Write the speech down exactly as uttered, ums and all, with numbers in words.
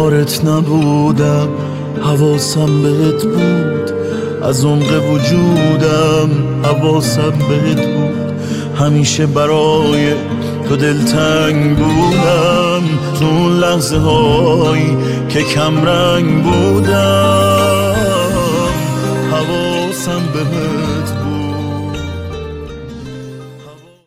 کنارت نبودم حواسم بهت بود، از عمق وجودم حواسم بهت بود. همیشه برای تو دلتنگ بودم، تو اون لحظه هایی که کم رنگ بودم حواسم بهت